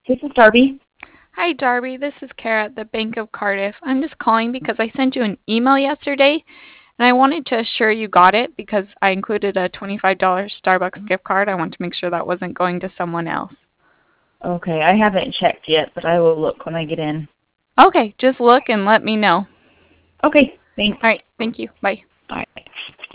This is Darby. Hi, Darby. This is Kara at the Bank of Cardiff. I'm just calling because I sent you an email yesterday and I wanted to assure you got it because I included a $25 Starbucks gift card. I want to make sure that wasn't going to someone else. Okay, I haven't checked yet, but I will look when I get in. Okay, just look and let me know. Okay, thanks. All right, thank you. Bye. All right.